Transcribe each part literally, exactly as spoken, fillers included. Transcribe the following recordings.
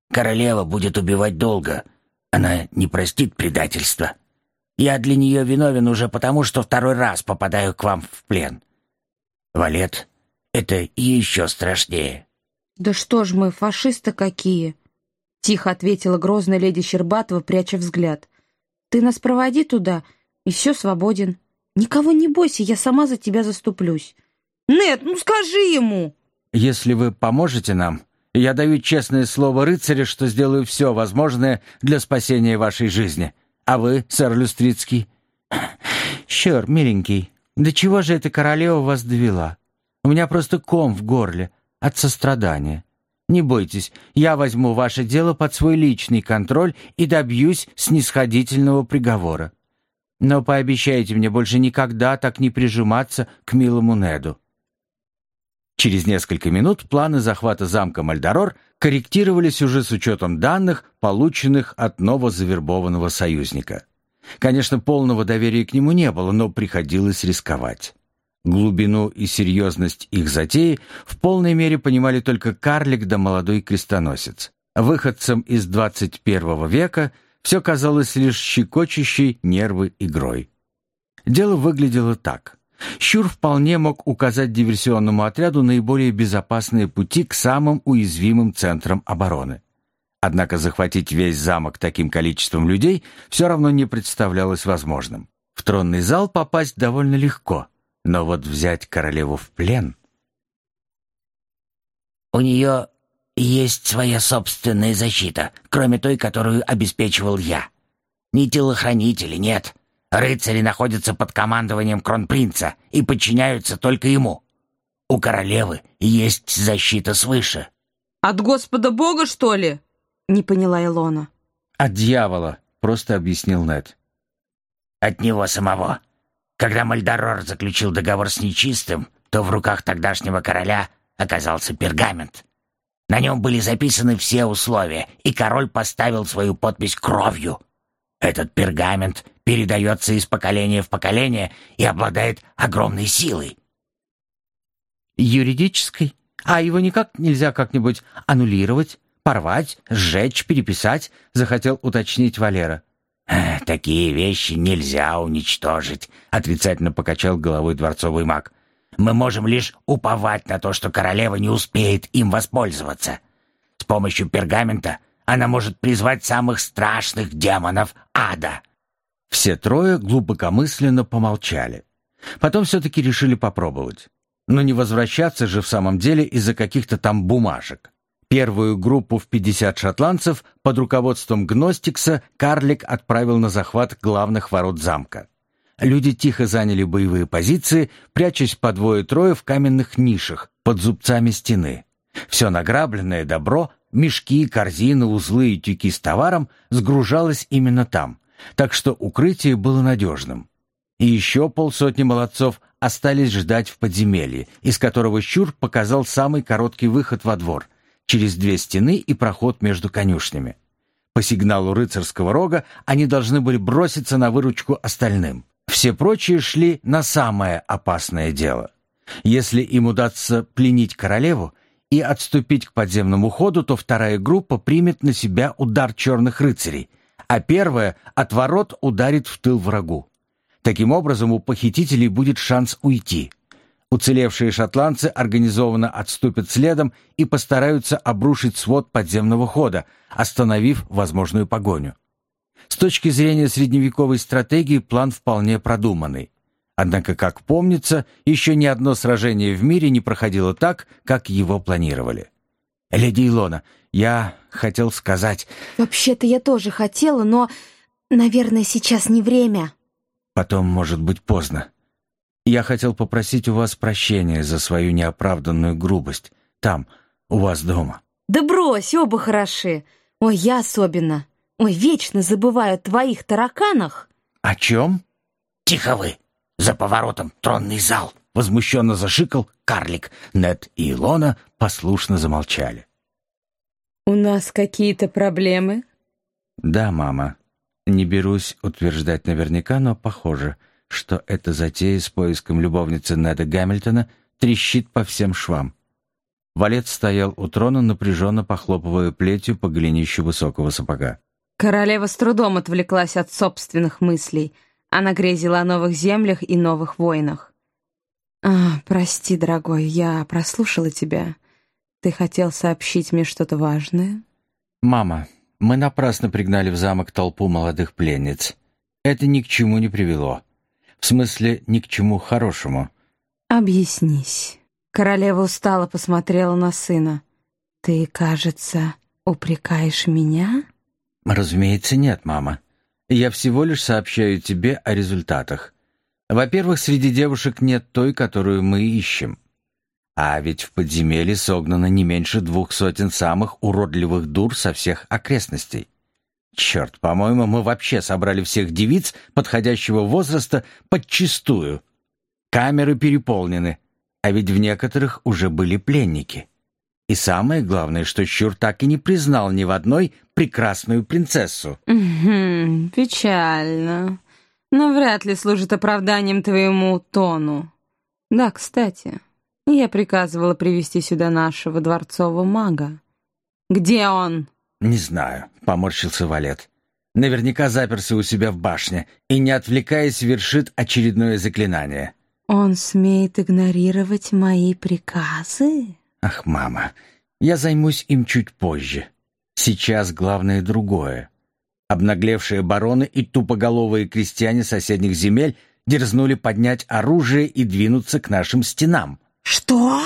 королева будет убивать долго. Она не простит предательства. Я для нее виновен уже потому, что второй раз попадаю к вам в плен. Валет, это еще страшнее». «Да что ж мы, фашисты какие!» — тихо ответила грозная леди Щербатова, пряча взгляд. «Ты нас проводи туда, и все, свободен. Никого не бойся, я сама за тебя заступлюсь». «Нет, ну скажи ему!» «Если вы поможете нам, я даю честное слово рыцаря, что сделаю все возможное для спасения вашей жизни. А вы, сэр Люстрицкий?» «Щер, миленький, до чего же эта королева вас довела? У меня просто ком в горле от сострадания. Не бойтесь, я возьму ваше дело под свой личный контроль и добьюсь снисходительного приговора. Но пообещайте мне больше никогда так не прижиматься к милому Неду». Через несколько минут планы захвата замка Мальдорор корректировались уже с учетом данных, полученных от новозавербованного союзника. Конечно, полного доверия к нему не было, но приходилось рисковать. Глубину и серьезность их затеи в полной мере понимали только карлик да молодой крестоносец. Выходцам из двадцать первого века все казалось лишь щекочущей нервы игрой. Дело выглядело так. Щур вполне мог указать диверсионному отряду наиболее безопасные пути к самым уязвимым центрам обороны. Однако захватить весь замок таким количеством людей все равно не представлялось возможным. В тронный зал попасть довольно легко, но вот взять королеву в плен... «У нее есть своя собственная защита, кроме той, которую обеспечивал я. Ни телохранители, нет. Рыцари находятся под командованием кронпринца и подчиняются только ему. У королевы есть защита свыше». «От Господа Бога, что ли?» — не поняла Илона. «От дьявола», — просто объяснил Нед. «От него самого. Когда Мальдорор заключил договор с нечистым, то в руках тогдашнего короля оказался пергамент. На нем были записаны все условия, и король поставил свою подпись кровью. Этот пергамент передается из поколения в поколение и обладает огромной силой». «Юридической? А его никак нельзя как-нибудь аннулировать, порвать, сжечь, переписать?» — захотел уточнить Валера. «Такие вещи нельзя уничтожить», — отрицательно покачал головой дворцовый маг. «Мы можем лишь уповать на то, что королева не успеет им воспользоваться. С помощью пергамента она может призвать самых страшных демонов ада». Все трое глубокомысленно помолчали. Потом все-таки решили попробовать. Но не возвращаться же в самом деле из-за каких-то там бумажек. Первую группу в пятьдесят шотландцев под руководством Гностикса карлик отправил на захват главных ворот замка. Люди тихо заняли боевые позиции, прячась по двое-трое в каменных нишах под зубцами стены. Все награбленное добро, мешки, корзины, узлы и тюки с товаром сгружалось именно там, так что укрытие было надежным. И еще полсотни молодцов остались ждать в подземелье, из которого Щур показал самый короткий выход во двор, через две стены и проход между конюшнями. По сигналу рыцарского рога они должны были броситься на выручку остальным. Все прочие шли на самое опасное дело. Если им удастся пленить королеву и отступить к подземному ходу, то вторая группа примет на себя удар черных рыцарей, а первая от ворот ударит в тыл врагу. Таким образом, у похитителей будет шанс уйти. Уцелевшие шотландцы организованно отступят следом и постараются обрушить свод подземного хода, остановив возможную погоню. С точки зрения средневековой стратегии план вполне продуманный. Однако, как помнится, еще ни одно сражение в мире не проходило так, как его планировали. «Леди Илона, я хотел сказать...» «Вообще-то я тоже хотела, но, наверное, сейчас не время». «Потом, может быть, поздно. Я хотел попросить у вас прощения за свою неоправданную грубость. Там, у вас дома». «Да брось, оба хороши. Ой, я особенно. Ой, вечно забываю о твоих тараканах». «О чем?» «Тихо вы! За поворотом тронный зал!» — возмущенно зашикал карлик. Нед и Илона послушно замолчали. «У нас какие-то проблемы?» «Да, мама. Не берусь утверждать наверняка, но похоже, что эта затея с поиском любовницы Неда Гамильтона трещит по всем швам. Валет стоял у трона, напряженно похлопывая плетью по голенищу высокого сапога. Королева с трудом отвлеклась от собственных мыслей. Она грезила о новых землях и новых войнах. «А, прости, дорогой, я прослушала тебя. Ты хотел сообщить мне что-то важное?» «Мама, мы напрасно пригнали в замок толпу молодых пленниц. Это ни к чему не привело. В смысле, ни к чему хорошему». «Объяснись». Королева устало посмотрела на сына. «Ты, кажется, упрекаешь меня?» «Разумеется, нет, мама. Я всего лишь сообщаю тебе о результатах. Во-первых, среди девушек нет той, которую мы ищем. А ведь в подземелье согнано не меньше двух сотен самых уродливых дур со всех окрестностей. Черт, по-моему, мы вообще собрали всех девиц подходящего возраста подчистую. Камеры переполнены, а ведь в некоторых уже были пленники. И самое главное, что Щур так и не признал ни в одной прекрасную принцессу». «Угу, печально. Но вряд ли служит оправданием твоему тону. Да, кстати, я приказывала привести сюда нашего дворцового мага. Где он?» «Не знаю», — поморщился Валет. «Наверняка заперся у себя в башне и, не отвлекаясь, вершит очередное заклинание». «Он смеет игнорировать мои приказы?» «Ах, мама, я займусь им чуть позже. Сейчас главное другое». Обнаглевшие бароны и тупоголовые крестьяне соседних земель дерзнули поднять оружие и двинуться к нашим стенам. «Что?»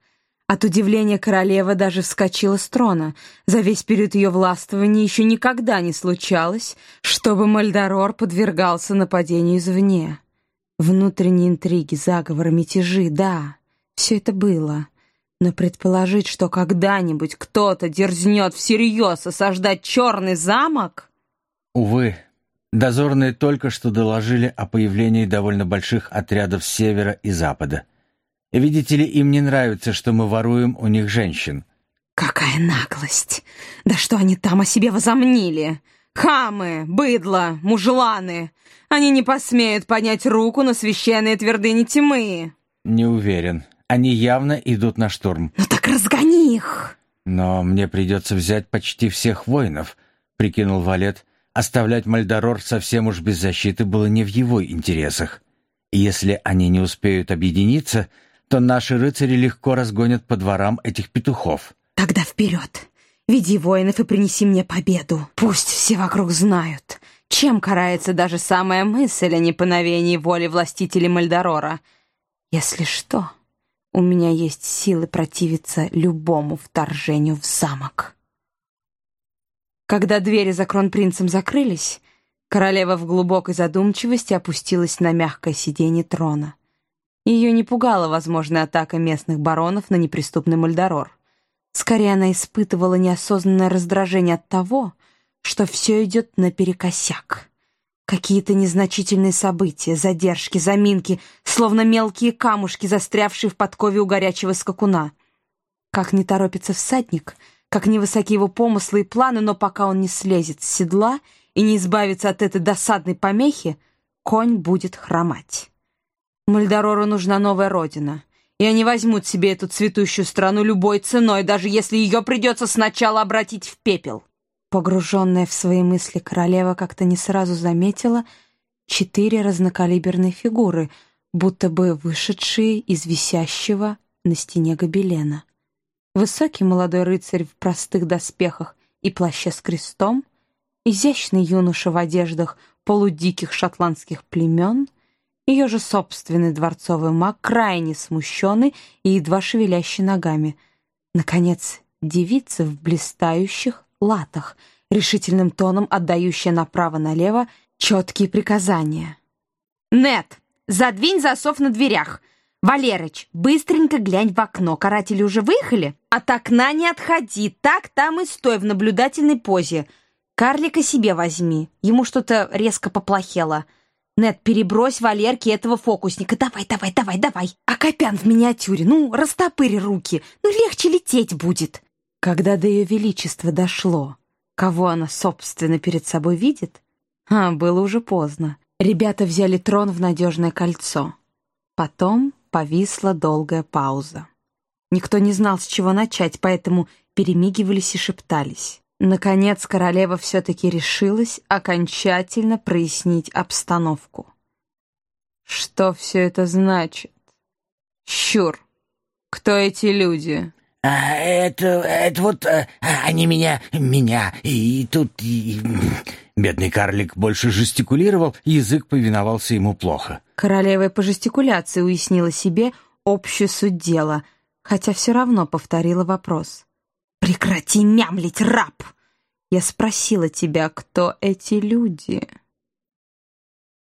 От удивления королева даже вскочила с трона. За весь период ее властвования еще никогда не случалось, чтобы Мальдорор подвергался нападению извне. Внутренние интриги, заговоры, мятежи, да, все это было. Но предположить, что когда-нибудь кто-то дерзнет всерьез осаждать Черный замок... Увы, дозорные только что доложили о появлении довольно больших отрядов с севера и запада. Видите ли, им не нравится, что мы воруем у них женщин. Какая наглость! Да что они там о себе возомнили? Хамы, быдло, мужланы! Они не посмеют поднять руку на священные твердыни тьмы. Не уверен. Они явно идут на штурм. Ну так разгони их! Но мне придется взять почти всех воинов, прикинул Валет. Оставлять Мальдорор совсем уж без защиты было не в его интересах. И если они не успеют объединиться, то наши рыцари легко разгонят по дворам этих петухов. Тогда вперед! Веди воинов и принеси мне победу. Пусть все вокруг знают, чем карается даже самая мысль о неповиновении воли властителей Мальдорора. Если что, у меня есть силы противиться любому вторжению в замок». Когда двери за кронпринцем закрылись, королева в глубокой задумчивости опустилась на мягкое сиденье трона. Ее не пугала возможная атака местных баронов на неприступный Мальдорор. Скорее, она испытывала неосознанное раздражение от того, что все идет наперекосяк. Какие-то незначительные события, задержки, заминки, словно мелкие камушки, застрявшие в подкове у горячего скакуна. Как не торопится всадник, как невысоки его помыслы и планы, но пока он не слезет с седла и не избавится от этой досадной помехи, конь будет хромать. Мальдорору нужна новая родина, и они возьмут себе эту цветущую страну любой ценой, даже если ее придется сначала обратить в пепел. Погруженная в свои мысли королева как-то не сразу заметила четыре разнокалиберные фигуры, будто бы вышедшие из висящего на стене гобелена. Высокий молодой рыцарь в простых доспехах и плаще с крестом, изящный юноша в одеждах полудиких шотландских племен, ее же собственный дворцовый маг, крайне смущенный и едва шевелящий ногами. Наконец, девица в блистающих латах, решительным тоном отдающая направо-налево четкие приказания. «Нет, задвинь засов на дверях! Валерыч, быстренько глянь в окно, каратели уже выехали? От окна не отходи, так там и стой в наблюдательной позе. Карлика себе возьми, ему что-то резко поплохело. Нет, перебрось Валерке этого фокусника, давай, давай, давай, давай. А Копян в миниатюре, ну, растопыри руки, ну, легче лететь будет». Когда до ее величества дошло, кого она, собственно, перед собой видит, а, было уже поздно. Ребята взяли трон в надежное кольцо. Потом повисла долгая пауза. Никто не знал, с чего начать, поэтому перемигивались и шептались. Наконец королева все-таки решилась окончательно прояснить обстановку. «Что все это значит? Щур, кто эти люди?» А это, это вот а, они меня, меня, и тут... И... Бедный карлик больше жестикулировал, язык повиновался ему плохо. Королева по жестикуляции уяснила себе общую суть дела, хотя все равно повторила вопрос. «Прекрати мямлить, раб! Я спросила тебя, кто эти люди?»